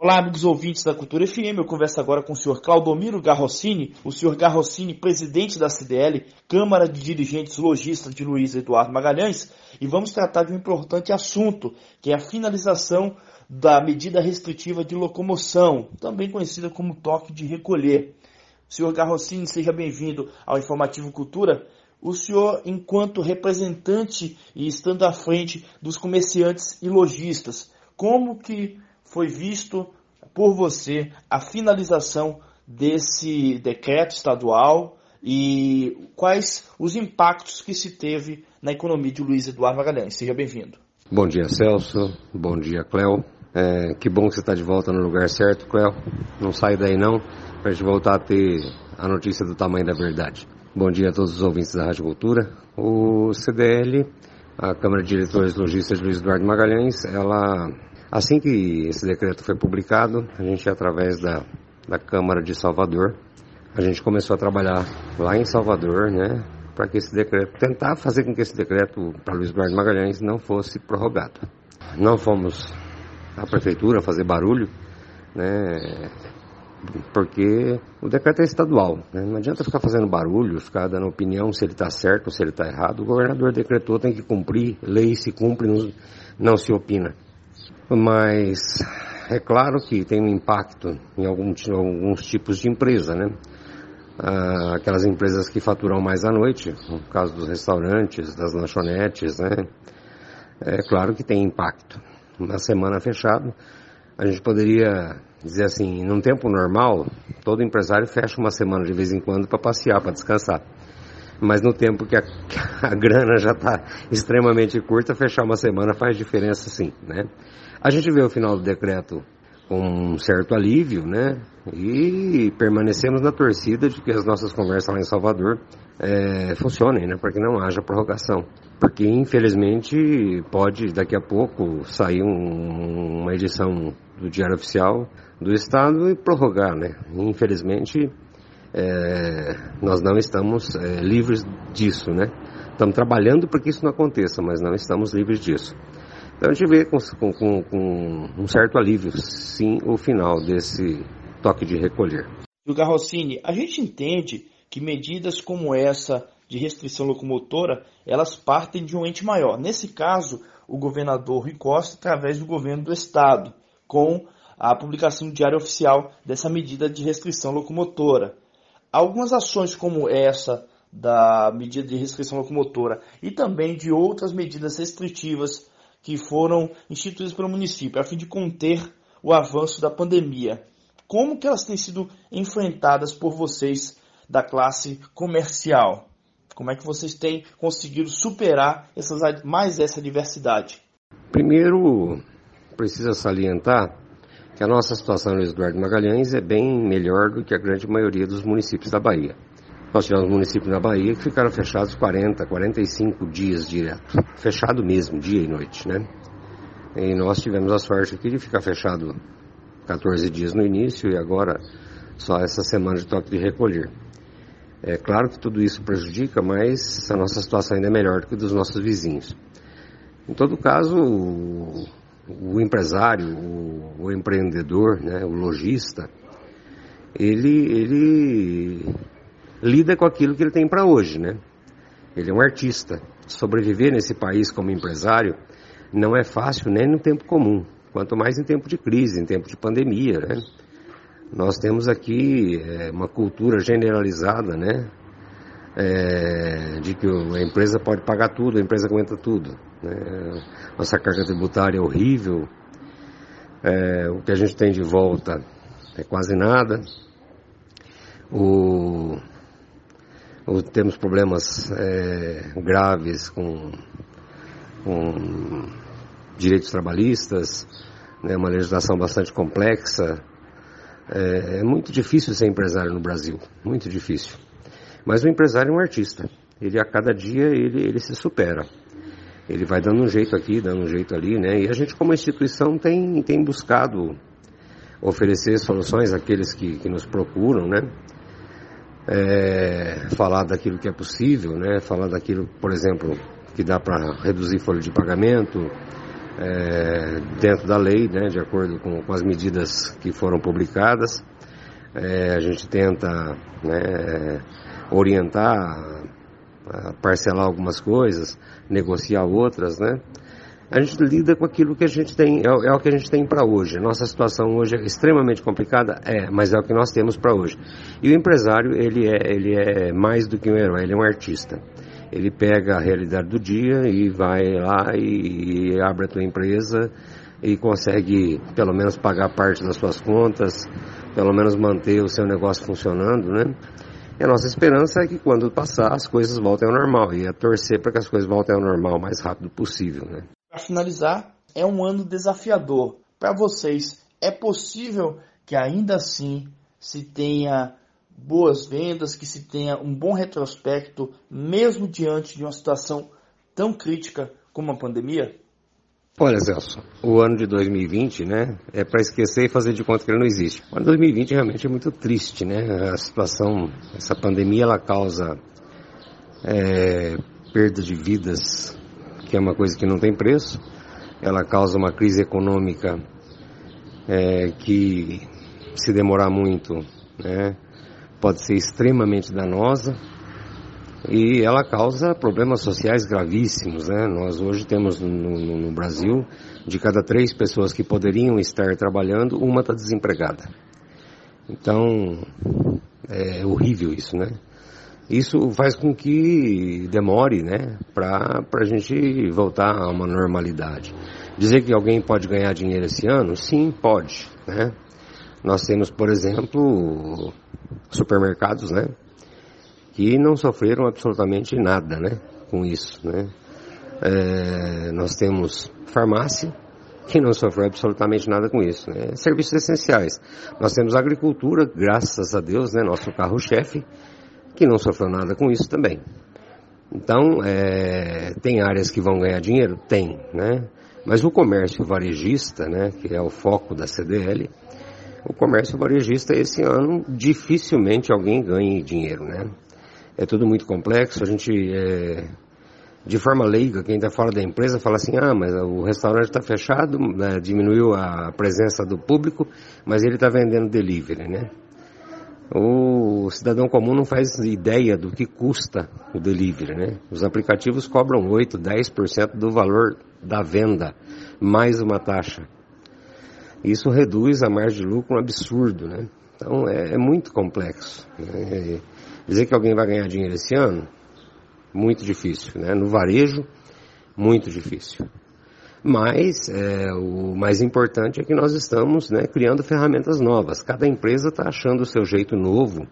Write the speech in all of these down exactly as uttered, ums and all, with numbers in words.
Olá, amigos ouvintes da Cultura F M, eu converso agora com o senhor Claudomiro Garrossini, o senhor Garrossini, presidente da C D L, Câmara de Dirigentes Lojistas de Luiz Eduardo Magalhães, e vamos tratar de um importante assunto, que é a finalização da medida restritiva de locomoção, também conhecida como toque de recolher. Senhor Garrossini, seja bem-vindo ao Informativo Cultura. O senhor, enquanto representante e estando à frente dos comerciantes e lojistas, como que foi visto por você a finalização desse decreto estadual e quais os impactos que se teve na economia de Luiz Eduardo Magalhães? Seja bem-vindo. Bom dia, Celso. Bom dia, Cléo. É, que bom que você está de volta no lugar certo, Cléo. Não sai daí não, para a gente voltar a ter a notícia do tamanho da verdade. Bom dia a todos os ouvintes da Rádio Cultura. O C D L, a Câmara de Diretores Lojistas de Luiz Eduardo Magalhães, ela... Assim que esse decreto foi publicado, a gente, através da, da Câmara de Salvador, a gente começou a trabalhar lá em Salvador, né, para que esse decreto, tentar fazer com que esse decreto para Luiz Eduardo Magalhães não fosse prorrogado. Não fomos à prefeitura fazer barulho, né, porque o decreto é estadual, né, não adianta ficar fazendo barulho, ficar dando opinião se ele está certo ou se ele está errado. O governador decretou, tem que cumprir, lei se cumpre, não, não se opina. Mas é claro que tem um impacto em algum, alguns tipos de empresa, né? Ah, aquelas empresas que faturam mais à noite, no caso dos restaurantes, das lanchonetes, né? É claro que tem impacto. Na semana fechada, a gente poderia dizer assim, num tempo normal, todo empresário fecha uma semana de vez em quando para passear, para descansar. Mas no tempo que a, a grana já está extremamente curta, fechar uma semana faz diferença sim, né? A gente vê o final do decreto com um certo alívio, né? E permanecemos na torcida de que as nossas conversas lá em Salvador é, funcionem, né? Para que não haja prorrogação. Porque, infelizmente, pode daqui a pouco sair um, uma edição do Diário Oficial do Estado e prorrogar, né? Infelizmente, é, nós não estamos é, livres disso, né? Estamos trabalhando para que isso não aconteça, mas não estamos livres disso. Então a gente vê com, com, com um certo alívio, sim, o final desse toque de recolher. O Garrossini, a gente entende que medidas como essa de restrição locomotora, elas partem de um ente maior. Nesse caso, o governador Rui Costa, através do governo do estado, com a publicação do Diário Oficial dessa medida de restrição locomotora. Algumas ações como essa da medida de restrição locomotora e também de outras medidas restritivas que foram instituídas pelo município a fim de conter o avanço da pandemia. Como que elas têm sido enfrentadas por vocês da classe comercial? Como é que vocês têm conseguido superar essas, mais essa diversidade? Primeiro, precisa salientar que a nossa situação no Luiz Eduardo Magalhães é bem melhor do que a grande maioria dos municípios da Bahia. Nós tivemos municípios na Bahia que ficaram fechados quarenta, quarenta e cinco dias direto. Fechado mesmo, dia e noite, né? E nós tivemos a sorte aqui de ficar fechado quatorze dias no início e agora só essa semana de toque de recolher. É claro que tudo isso prejudica, mas a nossa situação ainda é melhor do que dos nossos vizinhos. Em todo caso, o, o empresário, o, o empreendedor, né, o lojista, ele... ele lida com aquilo que ele tem para hoje, né? Ele é um artista. Sobreviver nesse país como empresário não é fácil nem no tempo comum, quanto mais em tempo de crise, em tempo de pandemia, né? Nós temos aqui é, uma cultura generalizada, né? É, de que a empresa pode pagar tudo, a empresa aguenta tudo, né? Nossa carga tributária é horrível, é, o que a gente tem de volta é quase nada. O... Temos problemas é, graves com, com direitos trabalhistas, né, uma legislação bastante complexa. É, é muito difícil ser empresário no Brasil, muito difícil. Mas o empresário é um artista. Ele a cada dia ele, ele se supera. Ele vai dando um jeito aqui, dando um jeito ali, né? E a gente como instituição tem, tem buscado oferecer soluções àqueles que, que nos procuram, né? É, falar daquilo que é possível, né? Falar daquilo, por exemplo, que dá para reduzir folha de pagamento, é, dentro da lei, né, de acordo com, com as medidas que foram publicadas. É, a gente tenta, né, orientar, parcelar algumas coisas, negociar outras, né? A gente lida com aquilo que a gente tem, é, é o que a gente tem para hoje. Nossa situação hoje é extremamente complicada, é, mas é o que nós temos para hoje. E o empresário, ele é, ele é mais do que um herói, ele é um artista. Ele pega a realidade do dia e vai lá e, e abre a tua empresa e consegue pelo menos pagar parte das suas contas, pelo menos manter o seu negócio funcionando, né? E a nossa esperança é que quando passar as coisas voltem ao normal, e é torcer para que as coisas voltem ao normal o mais rápido possível, né? Para finalizar, é um ano desafiador. Para vocês, é possível que ainda assim se tenha boas vendas, que se tenha um bom retrospecto, mesmo diante de uma situação tão crítica como a pandemia? Olha, Celso, o ano de dois mil e vinte, né, é para esquecer e fazer de conta que ele não existe. O ano de dois mil e vinte realmente é muito triste, né? A situação, essa pandemia, ela causa é, perda de vidas, que é uma coisa que não tem preço. Ela causa uma crise econômica é, que, se demorar muito, né, pode ser extremamente danosa. E ela causa problemas sociais gravíssimos, né? Nós hoje temos no, no, no Brasil, de cada três pessoas que poderiam estar trabalhando, uma está desempregada. Então, é horrível isso, né? Isso faz com que demore, né, para a gente voltar a uma normalidade. Dizer que alguém pode ganhar dinheiro esse ano? Sim, pode, né? Nós temos, por exemplo, supermercados, né, que não sofreram absolutamente nada, né, com isso, né? É, nós temos farmácia, que não sofreu absolutamente nada com isso, né? Serviços essenciais. Nós temos agricultura, graças a Deus, né, nosso carro-chefe, que não sofreu nada com isso também. Então, é, tem áreas que vão ganhar dinheiro? Tem, né? Mas o comércio varejista, né, que é o foco da C D L, o comércio varejista esse ano dificilmente alguém ganhe dinheiro, né? É tudo muito complexo. A gente, é, de forma leiga, quem está fora da empresa fala assim, ah, mas o restaurante está fechado, né, diminuiu a presença do público, mas ele está vendendo delivery, né? O cidadão comum não faz ideia do que custa o delivery, né? Os aplicativos cobram oito, dez por cento do valor da venda, mais uma taxa. Isso reduz a margem de lucro um absurdo, né? Então é, é muito complexo, né? Dizer que alguém vai ganhar dinheiro esse ano, muito difícil, né? No varejo, muito difícil. Mas é, o mais importante é que nós estamos, né, criando ferramentas novas. Cada empresa está achando o seu jeito novo.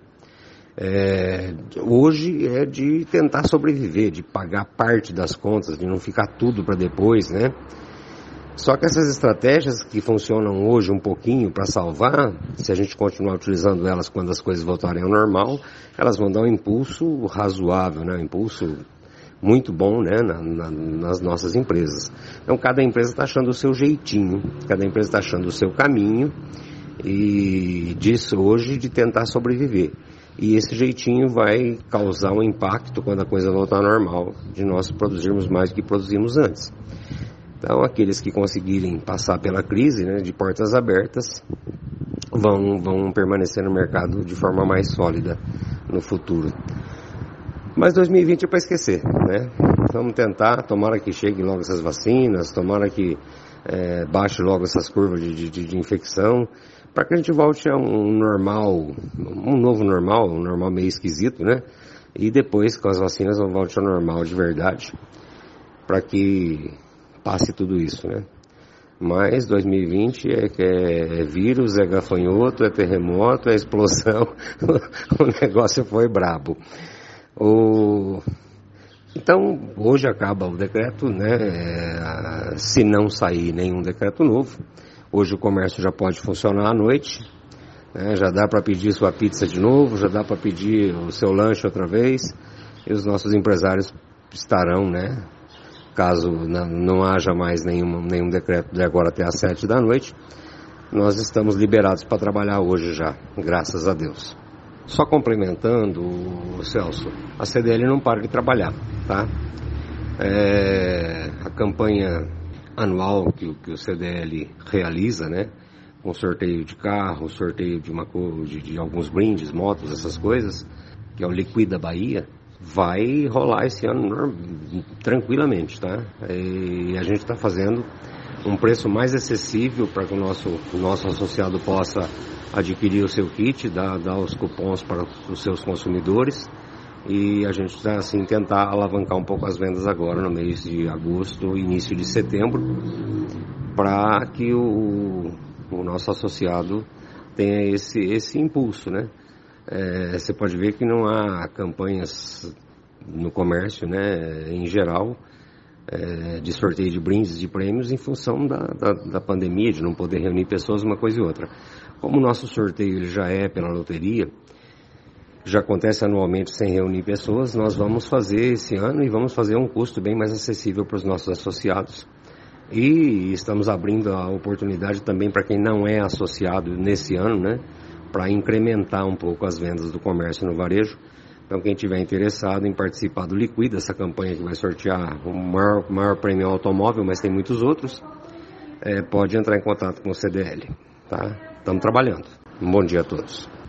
É, hoje é de tentar sobreviver, de pagar parte das contas, de não ficar tudo para depois, né? Só que essas estratégias que funcionam hoje um pouquinho para salvar, se a gente continuar utilizando elas quando as coisas voltarem ao normal, elas vão dar um impulso razoável, né? Um impulso muito bom, né, na, na, nas nossas empresas. Então cada empresa está achando o seu jeitinho, cada empresa está achando o seu caminho, e disso hoje de tentar sobreviver. E esse jeitinho vai causar um impacto quando a coisa voltar ao normal, de nós produzirmos mais do que produzimos antes. Então aqueles que conseguirem passar pela crise, né, de portas abertas, vão, vão permanecer no mercado de forma mais sólida no futuro. Mas dois mil e vinte é para esquecer, né? Vamos tentar, tomara que cheguem logo essas vacinas, tomara que é, baixe logo essas curvas de, de, de infecção, para que a gente volte a um normal, um novo normal, um normal meio esquisito, né? E depois, com as vacinas, vamos volte ao normal de verdade, para que passe tudo isso, né? Mas dois mil e vinte é, é, é vírus, é gafanhoto, é terremoto, é explosão, o negócio foi brabo. O... Então, hoje acaba o decreto, né? É, se não sair nenhum decreto novo, hoje o comércio já pode funcionar à noite, né? Já dá para pedir sua pizza de novo, já dá para pedir o seu lanche outra vez, e os nossos empresários estarão, né? Caso não, não haja mais nenhum, nenhum decreto de agora até às sete da noite, nós estamos liberados para trabalhar hoje já, graças a Deus. Só complementando, Celso, a C D L não para de trabalhar, tá? É, a campanha anual que, que o C D L realiza, né? Com sorteio de carro, sorteio de, uma, de, de alguns brindes, motos, essas coisas, que é o Liquida Bahia, vai rolar esse ano tranquilamente, tá? E a gente está fazendo um preço mais acessível para que o nosso, o nosso associado possa adquirir o seu kit, dar, dar os cupons para os seus consumidores, e a gente está assim tentar alavancar um pouco as vendas agora no mês de agosto, início de setembro, para que o, o nosso associado tenha esse, esse impulso, né? É, você pode ver que não há campanhas no comércio, né, em geral, é, de sorteio de brindes, de prêmios, em função da, da, da pandemia, de não poder reunir pessoas, uma coisa e outra. Como o nosso sorteio ele já é pela loteria, já acontece anualmente sem reunir pessoas, nós vamos fazer esse ano e vamos fazer um custo bem mais acessível para os nossos associados. E estamos abrindo a oportunidade também para quem não é associado nesse ano, né, para incrementar um pouco as vendas do comércio no varejo. Então, quem tiver interessado em participar do Liquida, essa campanha que vai sortear o maior, maior prêmio automóvel, mas tem muitos outros, é, pode entrar em contato com o C D L, tá? Estamos trabalhando. Um bom dia a todos.